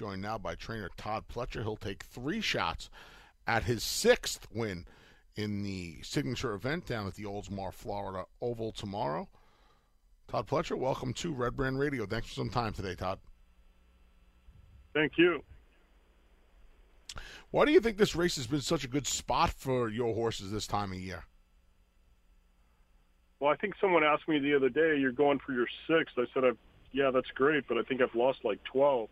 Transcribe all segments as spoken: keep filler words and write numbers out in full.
joined now by trainer Todd Pletcher. He'll take three shots at his sixth win in the signature event down at the Oldsmar, Florida Oval tomorrow. Todd Pletcher, welcome to Red Brand Radio. Thanks for some time today, Todd. Thank you. Why do you think this race has been such a good spot for your horses this time of year? Well, I think someone asked me the other day, you're going for your sixth. I said, I've, yeah, that's great, but I think I've lost like twelve.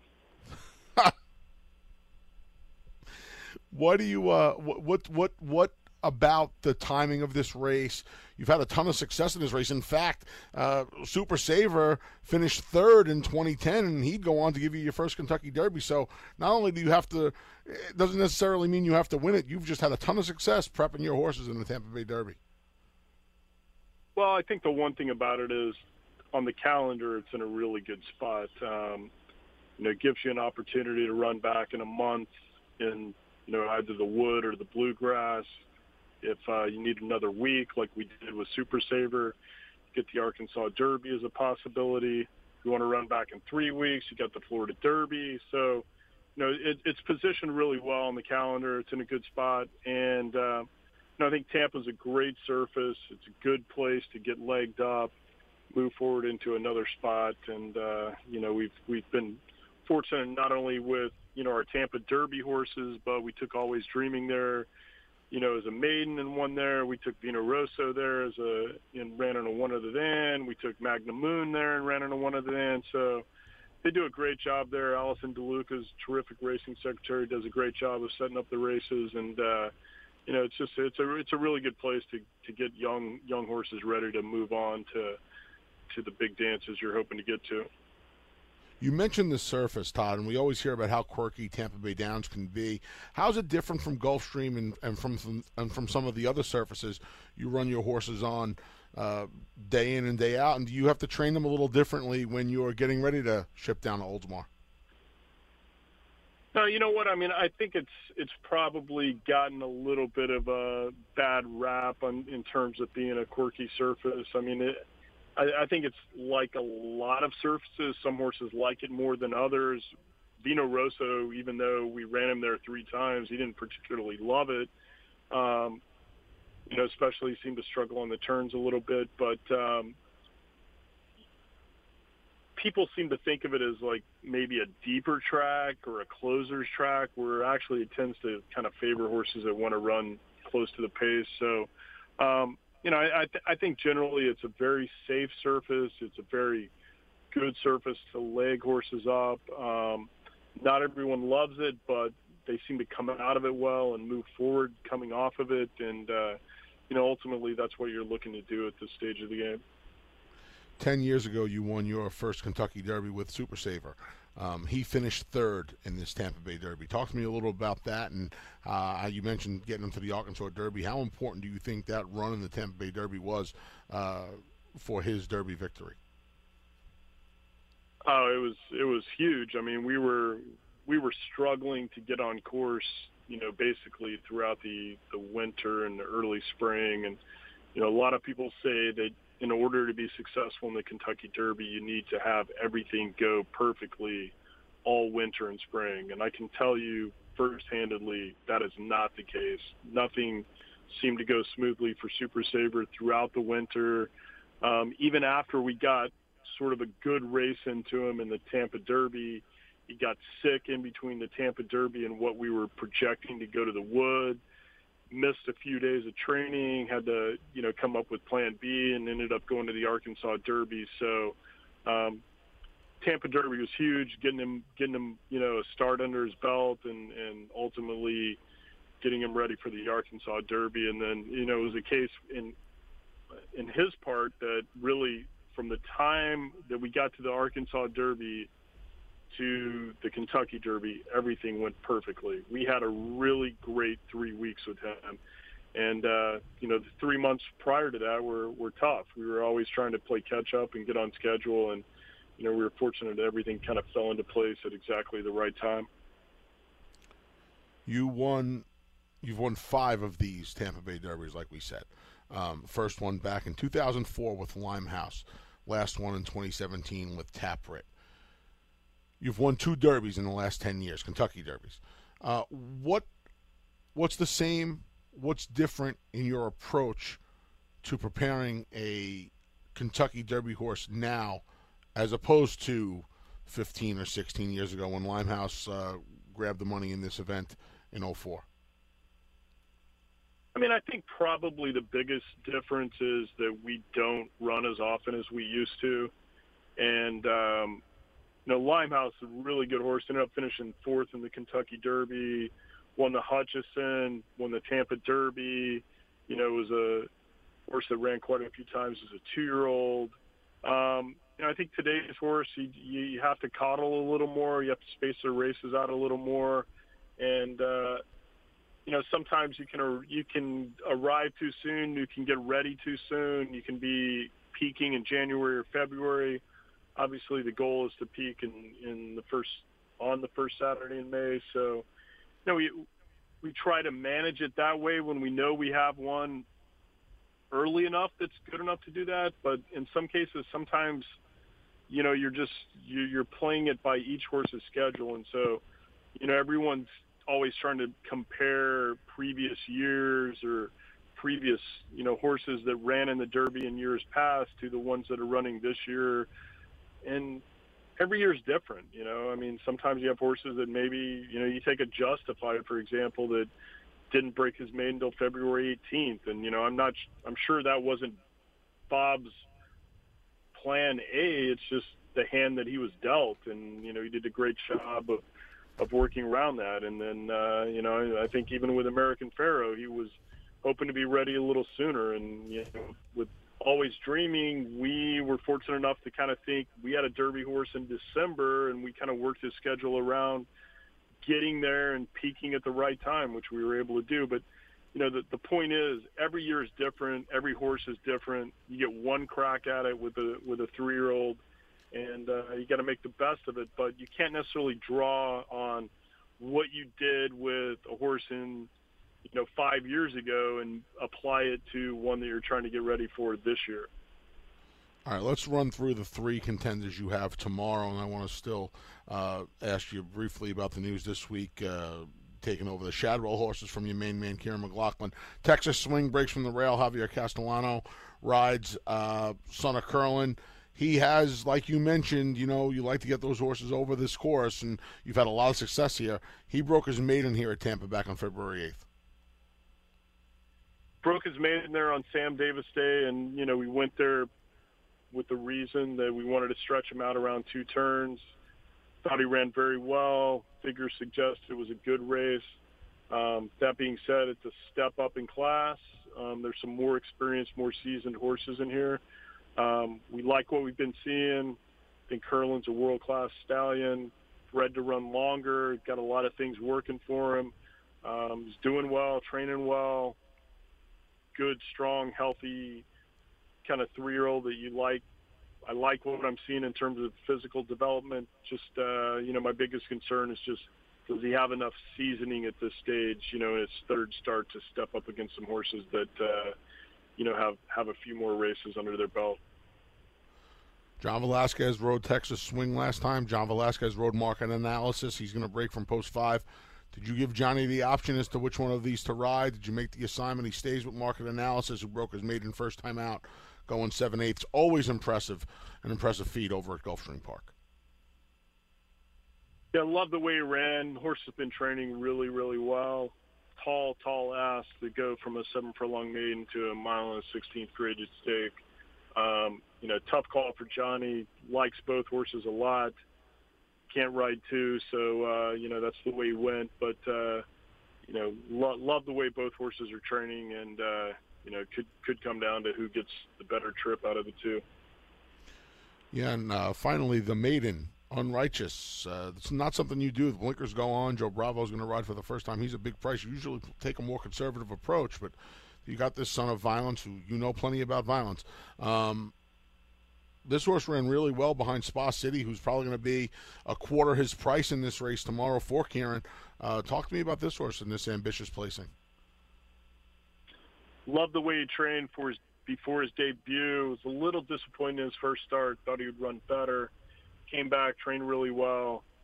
What do you, uh, what, what, what, what about the timing of this race? You've had a ton of success in this race. In fact, uh, Super Saver finished third in twenty ten, and he'd go on to give you your first Kentucky Derby. So not only do you have to, it doesn't necessarily mean you have to win it. You've just had a ton of success prepping your horses in the Tampa Bay Derby. Well, I think the one thing about it is on the calendar, it's in a really good spot. Um, you know, it gives you an opportunity to run back in a month in, you know, either the Wood or the Bluegrass. If uh, you need another week, like we did with Super Saver, get the Arkansas Derby as a possibility. If you want to run back in three weeks, you got the Florida Derby. So, you know, it, it's positioned really well on the calendar. It's in a good spot. And, uh, you know, I think Tampa's a great surface. It's a good place to get legged up, move forward into another spot. And, uh, you know, we've we've been fortunate not only with, you know, our Tampa Derby horses, but we took Always Dreaming there, you know, as a maiden and won there. We took Vino Rosso there as a and ran in a one other than. We took Magna Moon there and ran in a one other than. So they do a great job there. Allison DeLuca's terrific racing secretary, does a great job of setting up the races. And, uh, you know, it's just it's a it's a really good place to, to get young young horses ready to move on to to the big dances you're hoping to get to. You mentioned the surface, Todd, and we always hear about how quirky Tampa Bay Downs can be. How's it different from Gulfstream and, and from, from and from some of the other surfaces you run your horses on uh, day in and day out? And do you have to train them a little differently when you're getting ready to ship down to Oldsmar? No, you know what? I mean, I think it's it's probably gotten a little bit of a bad rap on, in terms of being a quirky surface. I mean, it, I, I think it's like a lot of surfaces. Some horses like it more than others. Vino Rosso, even though we ran him there three times, he didn't particularly love it. Um, you know, especially seemed to struggle on the turns a little bit. But um, people seem to think of it as like maybe a deeper track or a closer's track, where actually it tends to kind of favor horses that want to run close to the pace. So, um, you know, I, I, th- I think generally it's a very safe surface. It's a very good surface to leg horses up. Um, not everyone loves it, but they seem to come out of it well and move forward coming off of it. And, uh, you know, ultimately that's what you're looking to do at this stage of the game. Ten years ago, you won your first Kentucky Derby with Super Saver. Um, he finished third in this Tampa Bay Derby. Talk to me a little about that, and uh, you mentioned getting him to the Arkansas Derby. How important do you think that run in the Tampa Bay Derby was uh, for his Derby victory? Oh, it was it was huge. I mean, we were we were struggling to get on course, you know, basically throughout the, the winter and the early spring. And, you know, a lot of people say that in order to be successful in the Kentucky Derby, you need to have everything go perfectly all winter and spring. And I can tell you first-handedly that is not the case. Nothing seemed to go smoothly for Super Saver throughout the winter. Um, even after we got sort of a good race into him in the Tampa Derby, he got sick in between the Tampa Derby and what we were projecting to go to the Wood. Missed a few days of training, had to, you know, come up with plan B, and ended up going to the Arkansas Derby. So um, Tampa Derby was huge, getting him, getting him, you know, a start under his belt, and, and ultimately getting him ready for the Arkansas Derby. And then, you know, it was a case in in his part that really from the time that we got to the Arkansas Derby to the Kentucky Derby, everything went perfectly. We had a really great three weeks with him. And, uh, you know, the three months prior to that were, were tough. We were always trying to play catch up and get on schedule. And, you know, we were fortunate that everything kind of fell into place at exactly the right time. You won, you've won five of these Tampa Bay Derbies, like we said. Um, first one back in two thousand four with Limehouse. Last one in twenty seventeen with Tapwrit. You've won two derbies in the last ten years, Kentucky derbies. Uh, what what's the same? What's different in your approach to preparing a Kentucky Derby horse now, as opposed to fifteen or sixteen years ago when Limehouse uh, grabbed the money in this event in oh four? I mean, I think probably the biggest difference is that we don't run as often as we used to. And, um, you know, Limehouse is a really good horse. Ended up finishing fourth in the Kentucky Derby, won the Hutchison, won the Tampa Derby. You know, it was a horse that ran quite a few times as a two-year-old. Um, you know, I think today's horse, you, you have to coddle a little more. You have to space their races out a little more. And, uh, you know, sometimes you can you can arrive too soon. You can get ready too soon. You can be peaking in January or February. Obviously, the goal is to peak in, in the first on the first Saturday in May. So, you know, we we try to manage it that way when we know we have one early enough that's good enough to do that. But in some cases, sometimes, you know, you're just you're playing it by each horse's schedule, and so, you know, everyone's always trying to compare previous years or previous, you know, horses that ran in the Derby in years past to the ones that are running this year. And every year is different, you know. I mean, sometimes you have horses that maybe, you know, you take a Justified, for example, that didn't break his maiden until February eighteenth. And, you know, I'm not, I'm sure that wasn't Bob's plan A. It's just the hand that he was dealt. And, you know, he did a great job of, of working around that. And then, uh, you know, I think even with American Pharoah, he was hoping to be ready a little sooner. And, you know, with Always Dreaming, we were fortunate enough to kind of think we had a Derby horse in December, and we kind of worked his schedule around getting there and peaking at the right time, which we were able to do. But, you know, the, the point is every year is different. Every horse is different. You get one crack at it with a, with a three-year-old, and uh, you got to make the best of it. But you can't necessarily draw on what you did with a horse in, you know, five years ago and apply it to one that you're trying to get ready for this year. All right, let's run through the three contenders you have tomorrow, and I want to still uh, ask you briefly about the news this week, uh, taking over the Shadwell horses from your main man, Kieran McLaughlin. Texas Swing breaks from the rail. Javier Castellano rides uh, Son of Curlin. He has, like you mentioned, you know, you like to get those horses over this course, and you've had a lot of success here. He broke his maiden here at Tampa back on February eighth. Broke his maiden there on Sam Davis Day, and, you know, we went there with the reason that we wanted to stretch him out around two turns. Thought he ran very well. Figures suggest it was a good race. Um, that being said, it's a step up in class. Um, there's some more experienced, more seasoned horses in here. Um, we like what we've been seeing. I think Curlin's a world-class stallion, bred to run longer, got a lot of things working for him. Um, he's doing well, training well, good, strong, healthy kind of three-year-old that you like. I like what I'm seeing in terms of physical development. Just, uh, you know, my biggest concern is just, does he have enough seasoning at this stage, you know, in his third start to step up against some horses that, uh, you know, have, have a few more races under their belt. John Velasquez rode Texas Swing last time. John Velasquez rode Market Analysis. He's going to break from post five. Did you give Johnny the option as to which one of these to ride? Did you make the assignment? He stays with Market Analysis, who broke his maiden first time out, going seven eighths. Always impressive, an impressive feat over at Gulfstream Park. Yeah, I love the way he ran. Horse has been training really, really well. Tall, tall ass to go from a seven furlong maiden to a mile and a sixteenth graded stake. Um, you know, tough call for Johnny. Likes both horses a lot. Can't ride two, so, uh, you know, that's the way he went. But, uh, you know, lo- love the way both horses are training, and, uh, you know, could could come down to who gets the better trip out of the two. Yeah, and uh, finally, the maiden, Unrighteous. Uh, it's not something you do. The blinkers go on. Joe Bravo's going to ride for the first time. He's a big price. You usually take a more conservative approach, but you got this Son of Violence, who you know plenty about violence. Um, this horse ran really well behind Spa City, who's probably going to be a quarter his price in this race tomorrow for Kieran. Uh, talk to me about this horse in this ambitious placing. Love the way he trained for his before his debut. Was a little disappointed in his first start. Thought he would run better. Came back, trained really well.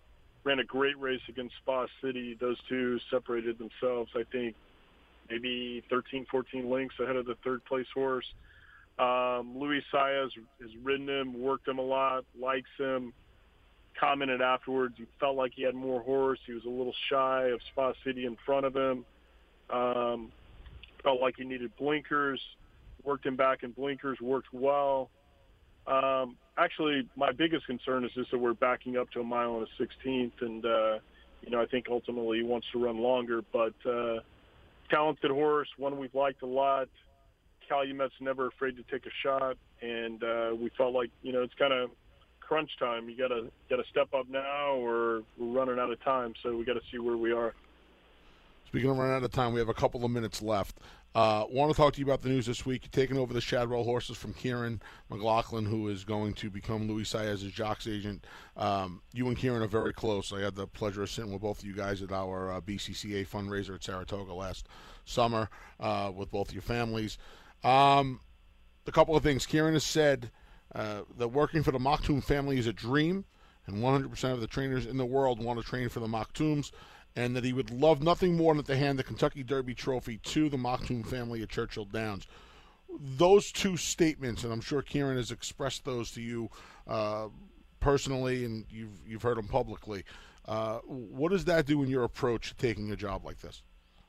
ran a great race against Spa City. Those two separated themselves, I think, maybe thirteen, fourteen lengths ahead of the third-place horse. Um, Luis Saez has ridden him, worked him a lot, likes him, commented afterwards he felt like he had more horse. He was a little shy of Spa City in front of him. Um, felt like he needed blinkers, worked him back in blinkers, worked well. Um, actually, my biggest concern is just that we're backing up to a mile and a sixteenth, and, uh, you know, I think ultimately he wants to run longer, but uh, talented horse, one we've liked a lot. Calumet's never afraid to take a shot, and uh, we felt like, you know, it's kind of crunch time. You gotta gotta step up now, or we're running out of time. So we got to see where we are. Speaking of running out of time, we have a couple of minutes left. Uh, want to talk to you about the news this week. You're taking over the Shadwell horses from Kieran McLaughlin, who is going to become Luis Saez's jock's agent. Um, you and Kieran are very close. I had the pleasure of sitting with both of you guys at our uh, B C C A fundraiser at Saratoga last summer uh, with both your families. Um, a couple of things. Kieran has said uh, that working for the Maktoum family is a dream, and one hundred percent of the trainers in the world want to train for the Maktoums, and that he would love nothing more than to hand the Kentucky Derby trophy to the Maktoum family at Churchill Downs. Those two statements, and I'm sure Kieran has expressed those to you uh, personally, and you've you've heard them publicly. Uh, what does that do in your approach to taking a job like this?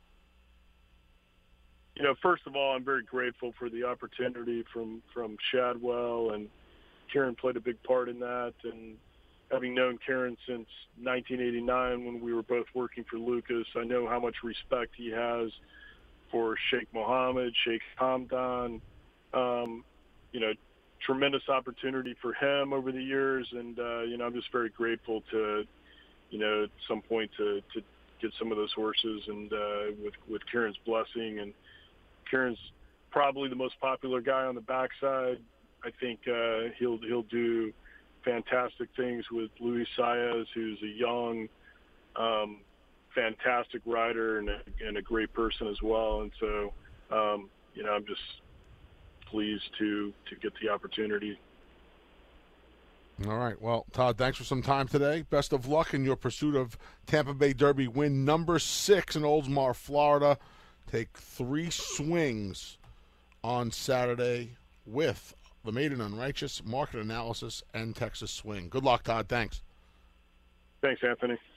You know, first of all, I'm very grateful for the opportunity from, from Shadwell, and Kieran played a big part in that. And having known Kieran since nineteen eighty-nine when we were both working for Lucas, I know how much respect he has for Sheikh Mohammed, Sheikh Hamdan. Um, you know, tremendous opportunity for him over the years. And, uh, you know, I'm just very grateful to, you know, at some point to, to get some of those horses, and uh, with, with Kieran's blessing. And Kieran's probably the most popular guy on the backside. I think uh, he'll he'll do fantastic things with Luis Saez, who's a young, um, fantastic rider and a, and a great person as well. And so, um, you know, I'm just pleased to to get the opportunity. All right. Well, Todd, thanks for some time today. Best of luck in your pursuit of Tampa Bay Derby win number six in Oldsmar, Florida. Take three swings on Saturday with the Maiden Unrighteous, Market Analysis, and Texas Swing. Good luck, Todd. Thanks. Thanks, Anthony.